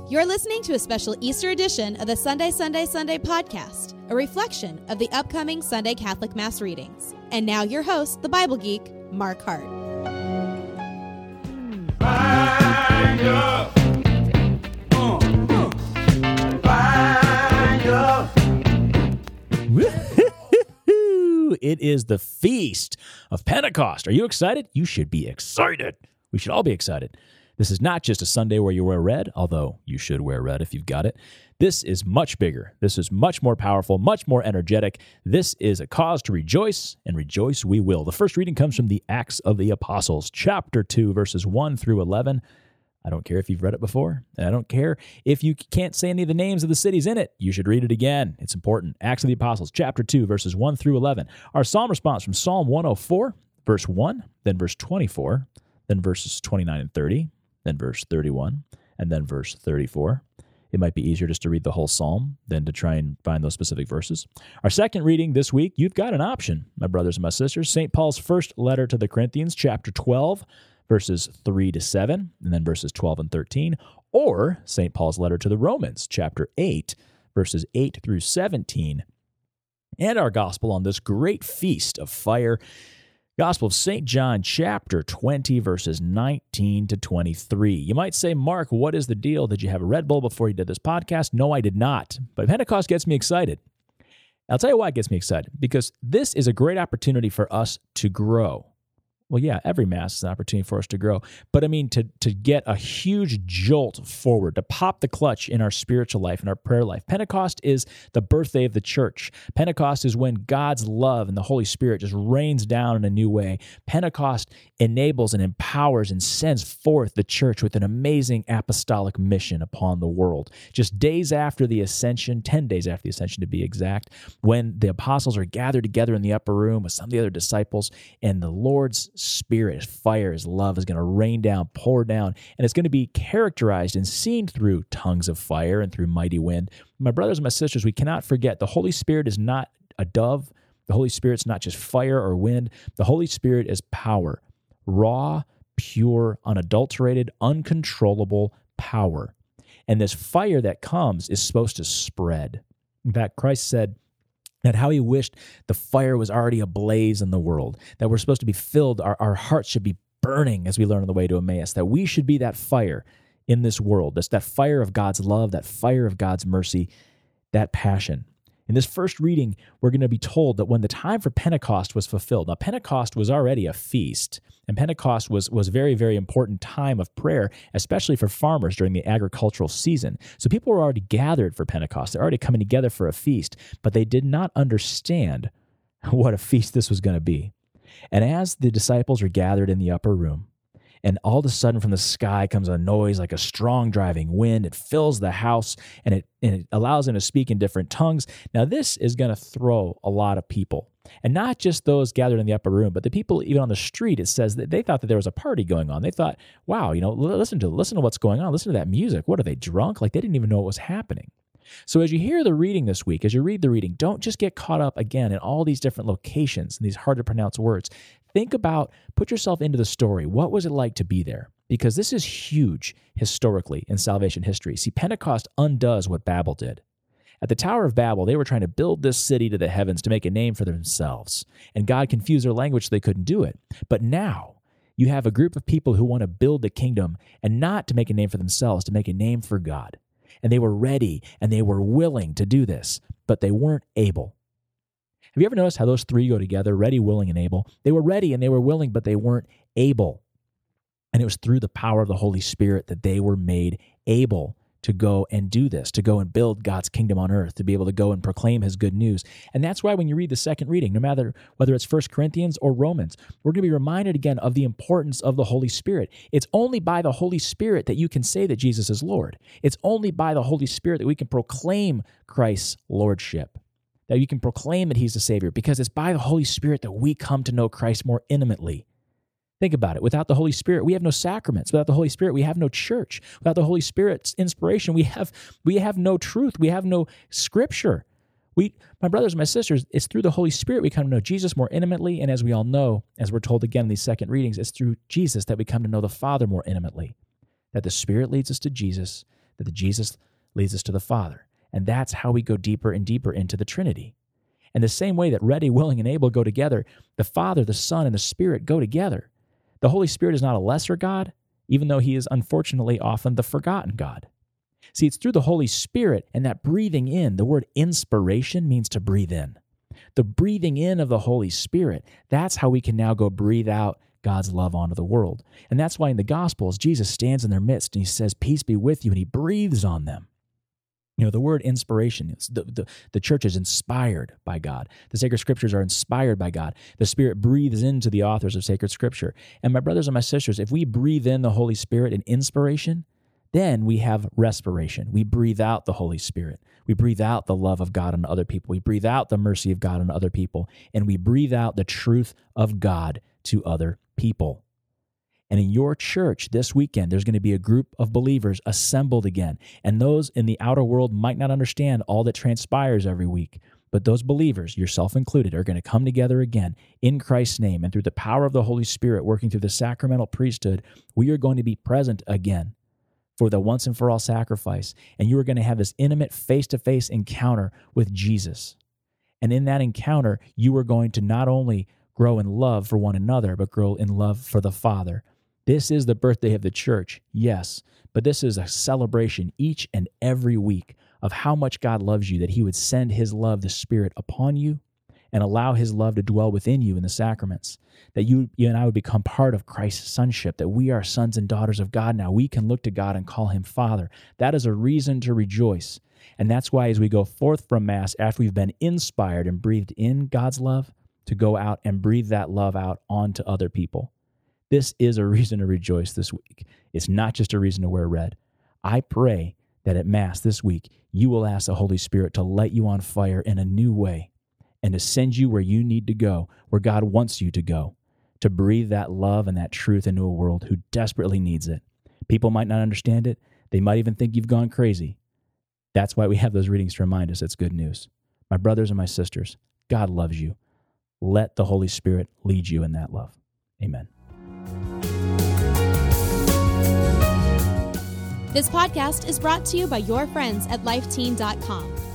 You're listening to a special Easter edition of the Sunday podcast, a reflection of the upcoming Sunday Catholic Mass readings. And now your host, the Bible geek, Mark Hart. It is the Feast of Pentecost. Are you excited? You should be excited. We should all be excited. This is not just a Sunday where you wear red, although you should wear red if you've got it. This is much bigger. This is much more powerful, much more energetic. This is a cause to rejoice, and rejoice we will. The first reading comes from the Acts of the Apostles, chapter 2, verses 1 through 11. I don't care if you've read it before, and I don't care if you can't say any of the names of the cities in it. You should read it again. It's important. Acts of the Apostles, chapter 2, verses 1 through 11. Our psalm response from Psalm 104, verse 1, then verse 24, then verses 29 and 30, then verse 31, and then verse 34. It might be easier just to read the whole psalm than to try and find those specific verses. Our second reading this week, you've got an option, my brothers and my sisters. St. Paul's first letter to the Corinthians, chapter 12, verses 3 to 7, and then verses 12 and 13, or St. Paul's letter to the Romans, chapter 8, verses 8 through 17, and our gospel on this great feast of fire, Gospel of St. John, chapter 20, verses 19 to 23. You might say, Mark, what is the deal? Did you have a Red Bull before you did this podcast? No, I did not, but Pentecost gets me excited. I'll tell you why it gets me excited, because this is a great opportunity for us to grow. Well, yeah, every Mass is an opportunity for us to grow. But I mean, to get a huge jolt forward, to pop the clutch in our spiritual life, in our prayer life. Pentecost is the birthday of the church. Pentecost is when God's love and the Holy Spirit just rains down in a new way. Pentecost enables and empowers and sends forth the church with an amazing apostolic mission upon the world. Just days after the ascension, 10 days after the ascension to be exact, when the apostles are gathered together in the upper room with some of the other disciples, and the Lord's Spirit, His fire, His love is going to rain down, pour down, and it's going to be characterized and seen through tongues of fire and through mighty wind. My brothers and my sisters, we cannot forget the Holy Spirit is not a dove. The Holy Spirit's not just fire or wind. The Holy Spirit is power, raw, pure, unadulterated, uncontrollable power. And this fire that comes is supposed to spread. In fact, Christ said that how He wished the fire was already ablaze in the world, that we're supposed to be filled, our hearts should be burning as we learn on the way to Emmaus, that we should be that fire in this world, that fire of God's love, that fire of God's mercy, that passion. In this first reading, we're going to be told that when the time for Pentecost was fulfilled. Now, Pentecost was already a feast, and Pentecost was a very, very important time of prayer, especially for farmers during the agricultural season. So people were already gathered for Pentecost. They're already coming together for a feast, but they did not understand what a feast this was going to be. And as the disciples are gathered in the upper room, and all of a sudden from the sky comes a noise like a strong driving wind. It fills the house, and it allows them to speak in different tongues. Now, this is going to throw a lot of people. And not just those gathered in the upper room, but the people even on the street. It says that they thought that there was a party going on. They thought, wow, listen to what's going on. Listen to that music. What, are they drunk? Like, they didn't even know what was happening. So as you hear the reading this week, as you read the reading, don't just get caught up again in all these different locations and these hard to pronounce words. Think about, put yourself into the story. What was it like to be there? Because this is huge historically in salvation history. See, Pentecost undoes what Babel did. At the Tower of Babel, they were trying to build this city to the heavens to make a name for themselves. And God confused their language so they couldn't do it. But now you have a group of people who want to build the kingdom, and not to make a name for themselves, to make a name for God. And they were ready and they were willing to do this, but they weren't able. Have you ever noticed how those three go together, ready, willing, and able? They were ready and they were willing, but they weren't able. And it was through the power of the Holy Spirit that they were made able to go and do this, to go and build God's kingdom on earth, to be able to go and proclaim His good news. And that's why when you read the second reading, no matter whether it's 1 Corinthians or Romans, we're going to be reminded again of the importance of the Holy Spirit. It's only by the Holy Spirit that you can say that Jesus is Lord. It's only by the Holy Spirit that we can proclaim Christ's lordship, that you can proclaim that He's the Savior, because it's by the Holy Spirit that we come to know Christ more intimately. Think about it. Without the Holy Spirit, we have no sacraments. Without the Holy Spirit, we have no church. Without the Holy Spirit's inspiration, we have no truth. We have no scripture. My brothers and my sisters, it's through the Holy Spirit we come to know Jesus more intimately, and as we all know, as we're told again in these second readings, it's through Jesus that we come to know the Father more intimately. That the Spirit leads us to Jesus, that the Jesus leads us to the Father. And that's how we go deeper and deeper into the Trinity. And the same way that ready, willing, and able go together, the Father, the Son, and the Spirit go together. The Holy Spirit is not a lesser God, even though he is unfortunately often the forgotten God. See, it's through the Holy Spirit and that breathing in. The word inspiration means to breathe in. The breathing in of the Holy Spirit, that's how we can now go breathe out God's love onto the world. And that's why in the Gospels, Jesus stands in their midst and he says, "Peace be with you," and he breathes on them. You know, the word inspiration, the church is inspired by God. The sacred scriptures are inspired by God. The Spirit breathes into the authors of sacred scripture. And my brothers and my sisters, if we breathe in the Holy Spirit in inspiration, then we have respiration. We breathe out the Holy Spirit. We breathe out the love of God on other people. We breathe out the mercy of God on other people. And we breathe out the truth of God to other people. And in your church this weekend, there's going to be a group of believers assembled again. And those in the outer world might not understand all that transpires every week. But those believers, yourself included, are going to come together again in Christ's name. And through the power of the Holy Spirit working through the sacramental priesthood, we are going to be present again for the once and for all sacrifice. And you are going to have this intimate face-to-face encounter with Jesus. And in that encounter, you are going to not only grow in love for one another, but grow in love for the Father. This is the birthday of the church, yes, but this is a celebration each and every week of how much God loves you, that he would send his love, the Spirit, upon you and allow his love to dwell within you in the sacraments, that you and I would become part of Christ's sonship, that we are sons and daughters of God now. We can look to God and call him Father. That is a reason to rejoice. And that's why as we go forth from Mass, after we've been inspired and breathed in God's love, to go out and breathe that love out onto other people. This is a reason to rejoice this week. It's not just a reason to wear red. I pray that at Mass this week, you will ask the Holy Spirit to light you on fire in a new way and to send you where you need to go, where God wants you to go, to breathe that love and that truth into a world who desperately needs it. People might not understand it. They might even think you've gone crazy. That's why we have those readings to remind us it's good news. My brothers and my sisters, God loves you. Let the Holy Spirit lead you in that love. Amen. This podcast is brought to you by your friends at lifeteen.com.